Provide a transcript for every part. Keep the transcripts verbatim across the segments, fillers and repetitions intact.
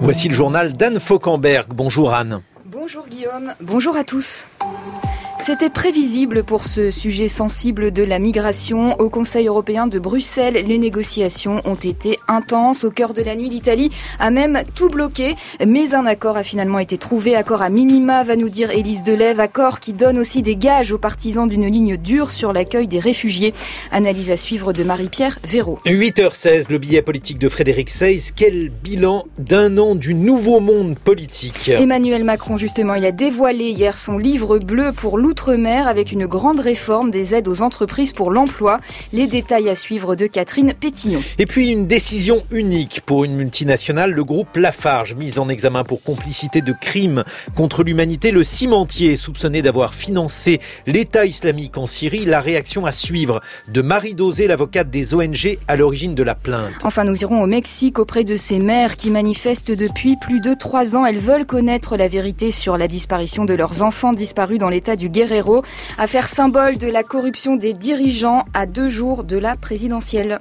Voici le journal d'Anne Fauquemberg. Bonjour Anne. Bonjour Guillaume, bonjour à tous. C'était prévisible pour ce sujet sensible de la migration. Au Conseil européen de Bruxelles, les négociations ont été intenses. Au cœur de la nuit, l'Italie a même tout bloqué. Mais un accord a finalement été trouvé. Accord à minima, va nous dire Élise Delève. Accord qui donne aussi des gages aux partisans d'une ligne dure sur l'accueil des réfugiés. Analyse à suivre de Marie-Pierre Véraud. huit heures seize, le billet politique de Frédéric Seyss. Quel bilan d'un an du nouveau monde politique. Emmanuel Macron, justement, il a dévoilé hier son livre bleu pour l'outre-mer avec une grande réforme des aides aux entreprises pour l'emploi. Les détails à suivre de Catherine Pétillon. Et puis une décision unique pour une multinationale, le groupe Lafarge, mis en examen pour complicité de crimes contre l'humanité. Le cimentier soupçonné d'avoir financé l'État islamique en Syrie. La réaction à suivre de Marie Dosé, l'avocate des O N G à l'origine de la plainte. Enfin, nous irons au Mexique auprès de ces mères qui manifestent depuis plus de trois ans. Elles veulent connaître la vérité sur la disparition de leurs enfants disparus dans l'état du Guerrero. Affaire symbole de la corruption des dirigeants à deux jours de la présidentielle.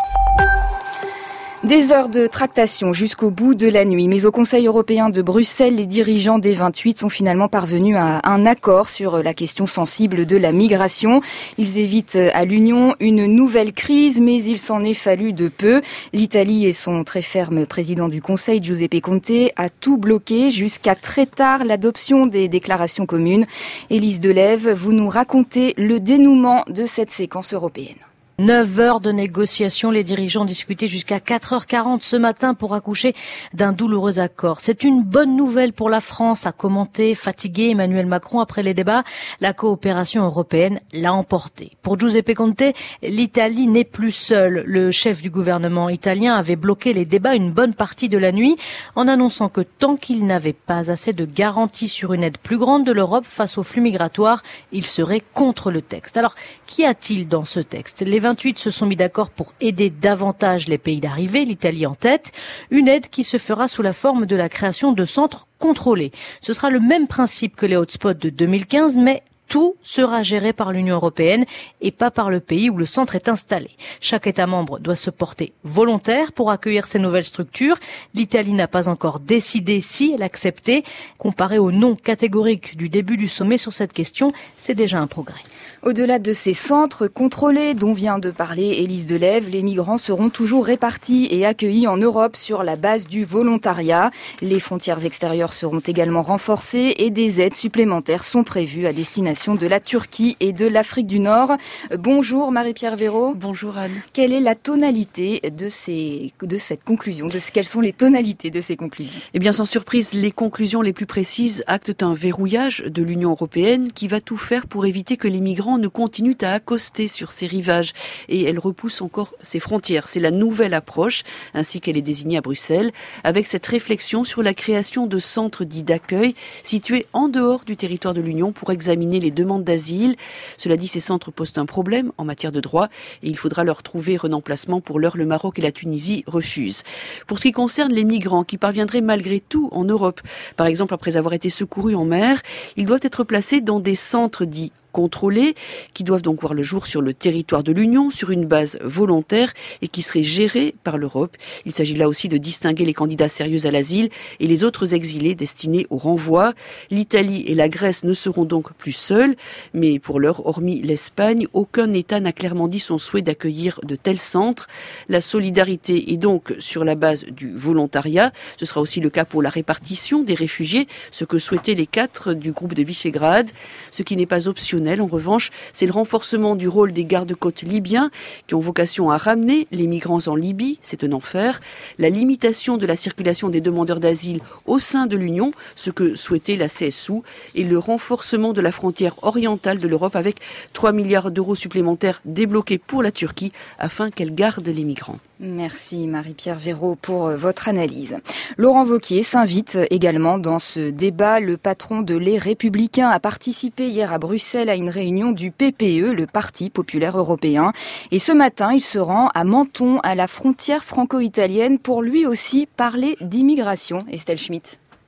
Des heures de tractation jusqu'au bout de la nuit. Mais au Conseil européen de Bruxelles, les dirigeants des vingt-huit sont finalement parvenus à un accord sur la question sensible de la migration. Ils évitent à l'Union une nouvelle crise, mais il s'en est fallu de peu. L'Italie et son très ferme président du Conseil, Giuseppe Conte, a tout bloqué jusqu'à très tard l'adoption des déclarations communes. Élise Delève, vous nous racontez le dénouement de cette séquence européenne. Neuf heures de négociations, les dirigeants discutaient jusqu'à quatre heures quarante ce matin pour accoucher d'un douloureux accord. C'est une bonne nouvelle pour la France, a commenté fatigué Emmanuel Macron après les débats. La coopération européenne l'a emporté. Pour Giuseppe Conte, l'Italie n'est plus seule. Le chef du gouvernement italien avait bloqué les débats une bonne partie de la nuit en annonçant que tant qu'il n'avait pas assez de garanties sur une aide plus grande de l'Europe face aux flux migratoires, il serait contre le texte. Alors, qu'y a-t-il dans ce texte ? Les vingt-huit se sont mis d'accord pour aider davantage les pays d'arrivée, l'Italie en tête. Une aide qui se fera sous la forme de la création de centres contrôlés. Ce sera le même principe que les hotspots de deux mille quinze, mais tout sera géré par l'Union européenne et pas par le pays où le centre est installé. Chaque État membre doit se porter volontaire pour accueillir ces nouvelles structures. L'Italie n'a pas encore décidé si elle acceptait. Comparé au non catégorique du début du sommet sur cette question, c'est déjà un progrès. Au-delà de ces centres contrôlés dont vient de parler Élise Delève, les migrants seront toujours répartis et accueillis en Europe sur la base du volontariat. Les frontières extérieures seront également renforcées et des aides supplémentaires sont prévues à destination de la Turquie et de l'Afrique du Nord. Bonjour Marie-Pierre Véraud. Bonjour Anne. Quelle est la tonalité de, ces, de cette conclusion de, Quelles sont les tonalités de ces conclusions ? Eh bien, sans surprise, les conclusions les plus précises actent un verrouillage de l'Union européenne qui va tout faire pour éviter que les migrants ne continuent à accoster sur ses rivages et elle repousse encore ses frontières. C'est la nouvelle approche, ainsi qu'elle est désignée à Bruxelles, avec cette réflexion sur la création de centres dits d'accueil situés en dehors du territoire de l'Union pour examiner les demandes d'asile. Cela dit, ces centres posent un problème en matière de droit et il faudra leur trouver un emplacement. Pour l'heure, le Maroc et la Tunisie refusent. Pour ce qui concerne les migrants qui parviendraient malgré tout en Europe, par exemple après avoir été secourus en mer, ils doivent être placés dans des centres dits contrôlés, qui doivent donc voir le jour sur le territoire de l'Union, sur une base volontaire et qui seraient gérés par l'Europe. Il s'agit là aussi de distinguer les candidats sérieux à l'asile et les autres exilés destinés au renvoi. L'Italie et la Grèce ne seront donc plus seuls, mais pour l'heure, hormis l'Espagne, aucun État n'a clairement dit son souhait d'accueillir de tels centres. La solidarité est donc sur la base du volontariat. Ce sera aussi le cas pour la répartition des réfugiés, ce que souhaitaient les quatre du groupe de Visegrad. Ce qui n'est pas optionnel, en revanche, c'est le renforcement du rôle des gardes-côtes libyens qui ont vocation à ramener les migrants en Libye, c'est un enfer, la limitation de la circulation des demandeurs d'asile au sein de l'Union, ce que souhaitait la C S U, et le renforcement de la frontière orientale de l'Europe avec trois milliards d'euros supplémentaires débloqués pour la Turquie afin qu'elle garde les migrants. Merci Marie-Pierre Véraud pour votre analyse. Laurent Wauquiez s'invite également dans ce débat. Le patron de Les Républicains a participé hier à Bruxelles à une réunion du P P E, le Parti populaire européen. Et ce matin, il se rend à Menton, à la frontière franco-italienne, pour lui aussi parler d'immigration. Estelle Schmitt.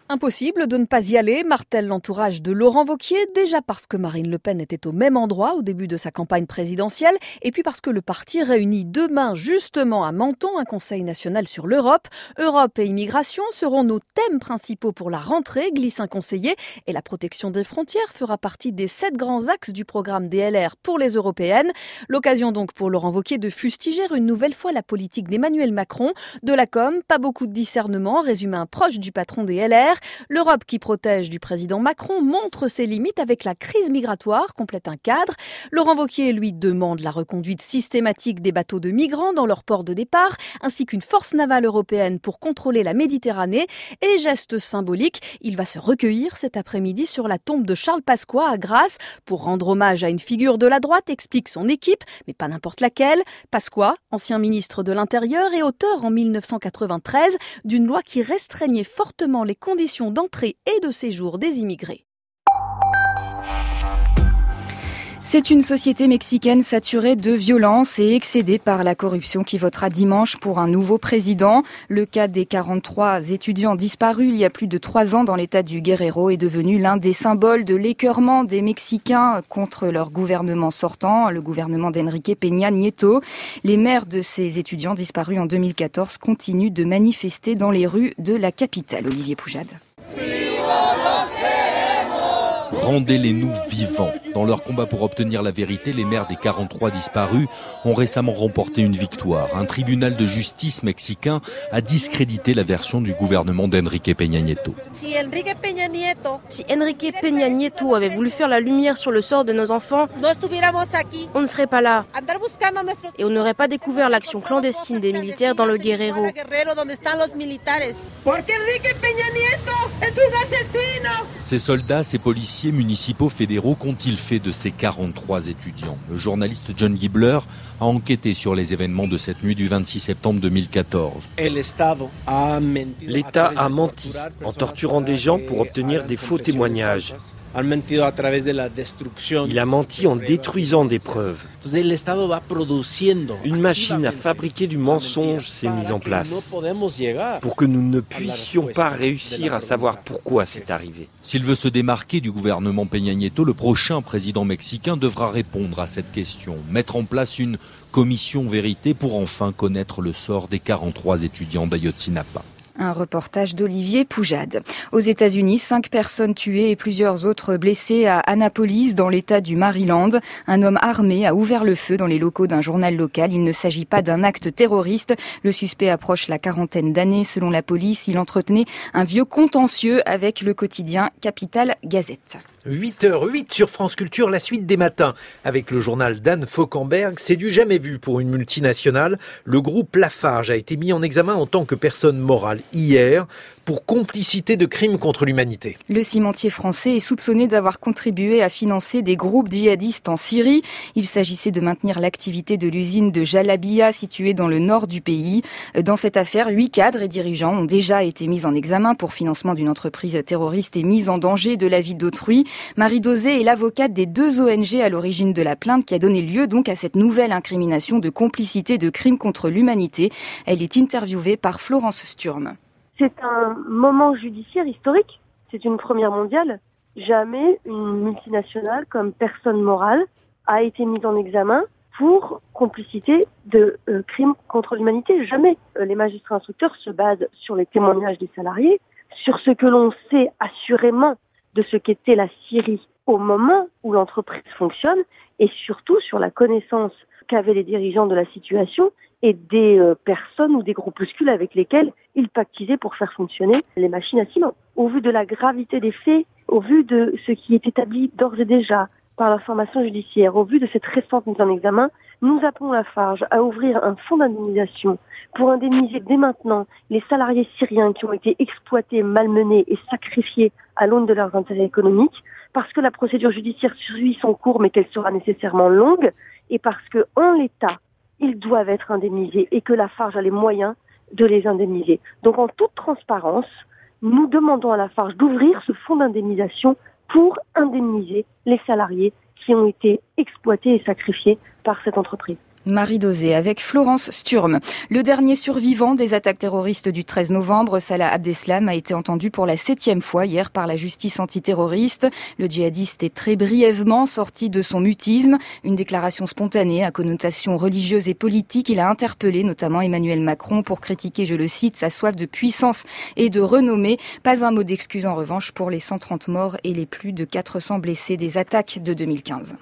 Impossible de ne pas y aller, martèle l'entourage de Laurent Wauquiez, déjà parce que Marine Le Pen était au même endroit au début de sa campagne présidentielle, et puis parce que le parti réunit demain justement à Menton un conseil national sur l'Europe. Europe et immigration seront nos thèmes principaux pour la rentrée, glisse un conseiller, et la protection des frontières fera partie des sept grands axes du programme D L R pour les européennes. L'occasion donc pour Laurent Wauquiez de fustiger une nouvelle fois la politique d'Emmanuel Macron. De la com, pas beaucoup de discernement, résume un proche du patron des L R. L'Europe qui protège du président Macron montre ses limites avec la crise migratoire, complète un cadre. Laurent Wauquiez lui demande la reconduite systématique des bateaux de migrants dans leur port de départ, ainsi qu'une force navale européenne pour contrôler la Méditerranée. Et geste symbolique, il va se recueillir cet après-midi sur la tombe de Charles Pasqua à Grasse pour rendre hommage à une figure de la droite, explique son équipe, mais pas n'importe laquelle. Pasqua, ancien ministre de l'Intérieur et auteur en mille neuf cent quatre-vingt-treize d'une loi qui restreignait fortement les conditions d'entrée et de séjour des immigrés. C'est une société mexicaine saturée de violence et excédée par la corruption qui votera dimanche pour un nouveau président. Le cas des quarante-trois étudiants disparus il y a plus de trois ans dans l'état du Guerrero est devenu l'un des symboles de l'écœurement des Mexicains contre leur gouvernement sortant, le gouvernement d'Enrique Peña Nieto. Les mères de ces étudiants disparus en deux mille quatorze continuent de manifester dans les rues de la capitale. Olivier Poujade. Rendez-les-nous vivants. Dans leur combat pour obtenir la vérité, les mères des quarante-trois disparus ont récemment remporté une victoire. Un tribunal de justice mexicain a discrédité la version du gouvernement d'Enrique Peña Nieto. Si Enrique Peña Nieto, si Enrique Peña Nieto avait voulu faire la lumière sur le sort de nos enfants, on ne serait pas là. Et on n'aurait pas découvert l'action clandestine des militaires dans le Guerrero. Ces soldats, ces policiers municipaux fédéraux, qu'ont-ils fait de ces quarante-trois étudiants? Le journaliste John Gibler a enquêté sur les événements de cette nuit du vingt-six septembre deux mille quatorze. L'État a menti en torturant des gens pour obtenir des faux témoignages. Il a menti en détruisant des preuves. Une machine à fabriquer du mensonge s'est mise en place pour que nous ne puissions pas réussir à savoir pourquoi c'est arrivé. S'il veut se démarquer du gouvernement Peña Nieto, le prochain président mexicain devra répondre à cette question, mettre en place une commission vérité pour enfin connaître le sort des quarante-trois étudiants d'Ayotzinapa. Un reportage d'Olivier Poujade. Aux États-Unis, cinq personnes tuées et plusieurs autres blessées à Annapolis, dans l'État du Maryland. Un homme armé a ouvert le feu dans les locaux d'un journal local. Il ne s'agit pas d'un acte terroriste. Le suspect approche la quarantaine d'années. Selon la police, il entretenait un vieux contentieux avec le quotidien Capital Gazette. huit heures huit sur France Culture, la suite des matins avec le journal d'Anne Fauquemberg. C'est du jamais vu pour une multinationale. Le groupe Lafarge a été mis en examen en tant que personne morale hier pour complicité de crimes contre l'humanité. Le cimentier français est soupçonné d'avoir contribué à financer des groupes djihadistes en Syrie. Il s'agissait de maintenir l'activité de l'usine de Jalabia située dans le nord du pays. Dans cette affaire, huit cadres et dirigeants ont déjà été mis en examen pour financement d'une entreprise terroriste et mise en danger de la vie d'autrui. Marie Dosé est l'avocate des deux O N G à l'origine de la plainte qui a donné lieu donc à cette nouvelle incrimination de complicité de crimes contre l'humanité. Elle est interviewée par Florence Sturm. C'est un moment judiciaire historique, c'est une première mondiale. Jamais une multinationale comme personne morale a été mise en examen pour complicité de euh, crimes contre l'humanité. Jamais. Euh, les magistrats instructeurs se basent sur les témoignages des salariés, sur ce que l'on sait assurément de ce qu'était la Syrie au moment où l'entreprise fonctionne et surtout sur la connaissance qu'avaient les dirigeants de la situation et des euh, personnes ou des groupuscules avec lesquels ils pactisaient pour faire fonctionner les machines à ciment. Au vu de la gravité des faits, au vu de ce qui est établi d'ores et déjà par l'information judiciaire, au vu de cette récente mise en examen, nous appelons Lafarge à ouvrir un fonds d'indemnisation pour indemniser dès maintenant les salariés syriens qui ont été exploités, malmenés et sacrifiés à l'aune de leurs intérêts économiques, parce que la procédure judiciaire suit son cours mais qu'elle sera nécessairement longue, et parce que en l'état, ils doivent être indemnisés et que Lafarge a les moyens de les indemniser. Donc en toute transparence, nous demandons à Lafarge d'ouvrir ce fonds d'indemnisation pour indemniser les salariés qui ont été exploités et sacrifiés par cette entreprise. Marie Dosé avec Florence Sturm. Le dernier survivant des attaques terroristes du treize novembre, Salah Abdeslam, a été entendu pour la septième fois hier par la justice antiterroriste. Le djihadiste est très brièvement sorti de son mutisme. Une déclaration spontanée à connotation religieuse et politique. Il a interpellé notamment Emmanuel Macron pour critiquer, je le cite, sa soif de puissance et de renommée. Pas un mot d'excuse en revanche pour les cent trente morts et les plus de quatre cents blessés des attaques de deux mille quinze.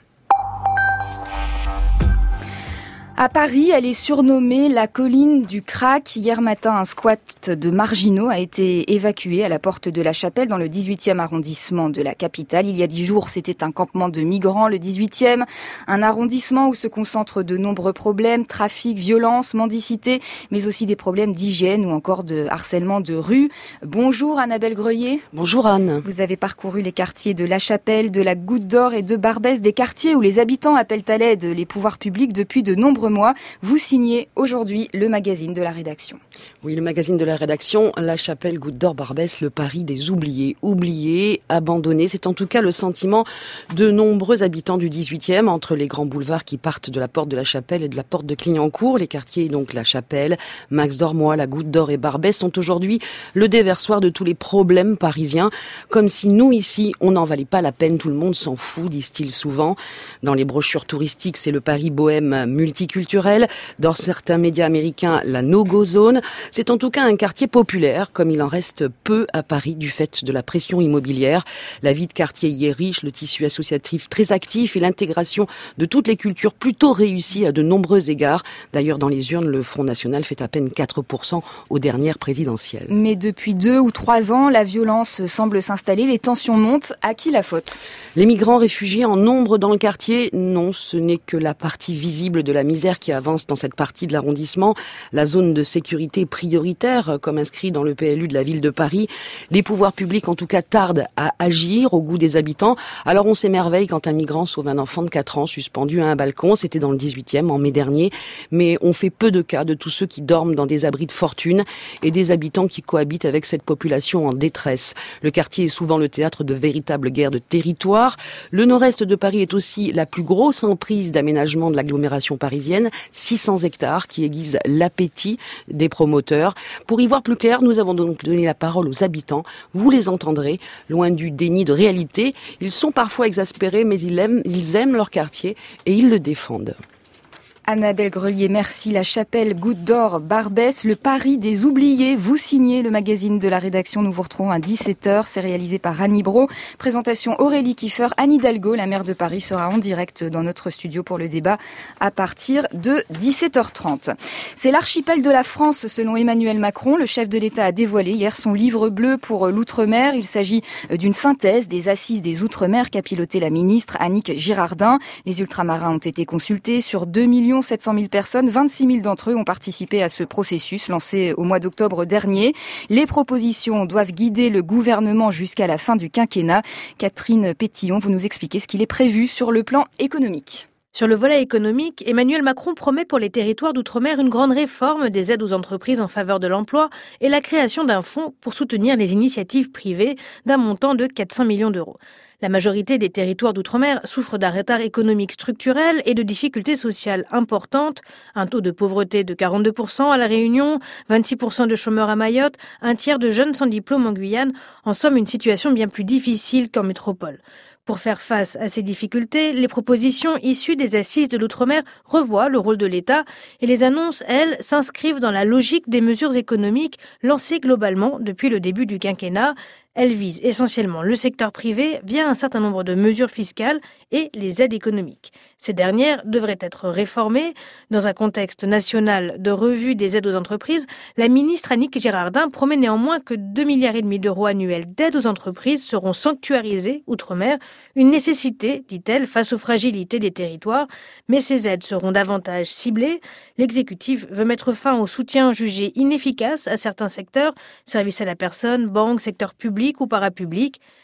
À Paris, elle est surnommée la colline du crack. Hier matin, un squat de marginaux a été évacué à la porte de la Chapelle dans le dix-huitième arrondissement de la capitale. Il y a dix jours, c'était un campement de migrants, le dix-huitième, un arrondissement où se concentrent de nombreux problèmes, trafic, violence, mendicité, mais aussi des problèmes d'hygiène ou encore de harcèlement de rue. Bonjour Annabelle Grelier. Bonjour Anne. Vous avez parcouru les quartiers de la Chapelle, de la Goutte d'Or et de Barbès, des quartiers où les habitants appellent à l'aide les pouvoirs publics depuis de nombreux mois. Vous signez aujourd'hui le magazine de la rédaction. Oui, le magazine de la rédaction, La Chapelle, Goutte d'Or, Barbès, le Paris des oubliés. Oubliés, abandonnés, c'est en tout cas le sentiment de nombreux habitants du dix-huitième, entre les grands boulevards qui partent de la porte de la Chapelle et de la porte de Clignancourt. Les quartiers, donc La Chapelle, Max Dormois, la Goutte d'Or et Barbès, sont aujourd'hui le déversoir de tous les problèmes parisiens. Comme si nous, ici, on n'en valait pas la peine, tout le monde s'en fout, disent-ils souvent. Dans les brochures touristiques, c'est le Paris bohème multiculturel. Dans certains médias américains, la no-go zone. C'est en tout cas un quartier populaire, comme il en reste peu à Paris du fait de la pression immobilière. La vie de quartier y est riche, le tissu associatif très actif et l'intégration de toutes les cultures plutôt réussie à de nombreux égards. D'ailleurs, dans les urnes, le Front National fait à peine quatre pour cent aux dernières présidentielles. Mais depuis deux ou trois ans, la violence semble s'installer, les tensions montent. À qui la faute ? Les migrants réfugiés en nombre dans le quartier, non, ce n'est que la partie visible de la misère qui avance dans cette partie de l'arrondissement. La zone de sécurité prioritaire, comme inscrit dans le P L U de la ville de Paris. Les pouvoirs publics, en tout cas, tardent à agir au goût des habitants. Alors on s'émerveille quand un migrant sauve un enfant de quatre ans suspendu à un balcon. C'était dans le dix-huitième, en mai dernier. Mais on fait peu de cas de tous ceux qui dorment dans des abris de fortune et des habitants qui cohabitent avec cette population en détresse. Le quartier est souvent le théâtre de véritables guerres de territoire. Le nord-est de Paris est aussi la plus grosse emprise d'aménagement de l'agglomération parisienne. six cents hectares qui aiguisent l'appétit des promoteurs. Pour y voir plus clair, nous avons donc donné la parole aux habitants. Vous les entendrez, loin du déni de réalité. Ils sont parfois exaspérés, mais ils aiment, ils aiment leur quartier et ils le défendent. Annabelle Grelier, merci. La Chapelle, Goutte d'Or, Barbès, le Paris des oubliés. Vous signez le magazine de la rédaction. Nous vous retrouvons à dix-sept heures. C'est réalisé par Annie Brault. Présentation Aurélie Kiefer. Anne Hidalgo, la maire de Paris, sera en direct dans notre studio pour le débat à partir de dix-sept heures trente. C'est l'archipel de la France, selon Emmanuel Macron. Le chef de l'État a dévoilé hier son livre bleu pour l'outre-mer. Il s'agit d'une synthèse des assises des outre-mer qu'a piloté la ministre Annick Girardin. Les ultramarins ont été consultés sur deux millions sept cent mille personnes. vingt-six mille d'entre eux ont participé à ce processus lancé au mois d'octobre dernier. Les propositions doivent guider le gouvernement jusqu'à la fin du quinquennat. Catherine Pétillon, vous nous expliquez ce qu'il est prévu sur le plan économique. Sur le volet économique, Emmanuel Macron promet pour les territoires d'outre-mer une grande réforme des aides aux entreprises en faveur de l'emploi et la création d'un fonds pour soutenir les initiatives privées d'un montant de quatre cents millions d'euros. La majorité des territoires d'outre-mer souffrent d'un retard économique structurel et de difficultés sociales importantes. Un taux de pauvreté de quarante-deux pour cent à La Réunion, vingt-six pour cent de chômeurs à Mayotte, un tiers de jeunes sans diplôme en Guyane. En somme, une situation bien plus difficile qu'en métropole. Pour faire face à ces difficultés, les propositions issues des assises de l'outre-mer revoient le rôle de l'État et les annonces, elles, s'inscrivent dans la logique des mesures économiques lancées globalement depuis le début du quinquennat. Elles visent essentiellement le secteur privé via un certain nombre de mesures fiscales et les aides économiques. Ces dernières devraient être réformées. Dans un contexte national de revue des aides aux entreprises, la ministre Annick Girardin promet néanmoins que deux milliards et demi d'euros annuels d'aides aux entreprises seront sanctuarisés outre-mer. Une nécessité, dit-elle, face aux fragilités des territoires. Mais ces aides seront davantage ciblées. L'exécutif veut mettre fin au soutien jugé inefficace à certains secteurs, services à la personne, banques, secteur public ou parapublic.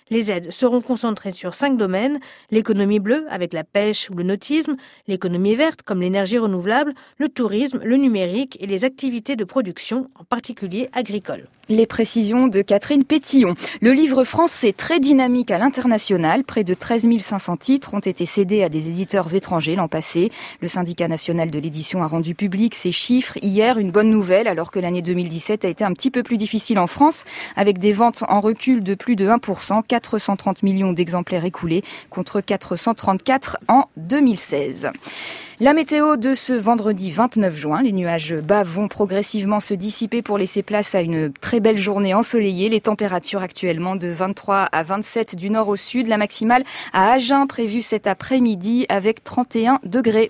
Les aides seront concentrées sur cinq domaines, l'économie bleue avec la pêche ou le nautisme, l'économie verte comme l'énergie renouvelable, le tourisme, le numérique et les activités de production, en particulier agricoles. Les précisions de Catherine Pétillon. Le livre français très dynamique à l'international. Près de treize mille cinq cents titres ont été cédés à des éditeurs étrangers l'an passé. Le syndicat national de l'édition a rendu public ces chiffres hier. Une bonne nouvelle alors que l'année deux mille dix-sept a été un petit peu plus difficile en France avec des ventes en recul de plus de un pour cent. quatre cent trente millions d'exemplaires écoulés contre quatre cent trente-quatre en deux mille seize. La météo de ce vendredi vingt-neuf juin, les nuages bas vont progressivement se dissiper pour laisser place à une très belle journée ensoleillée. Les températures actuellement de vingt-trois à vingt-sept du nord au sud, la maximale à Agen prévue cet après-midi avec trente et un degrés.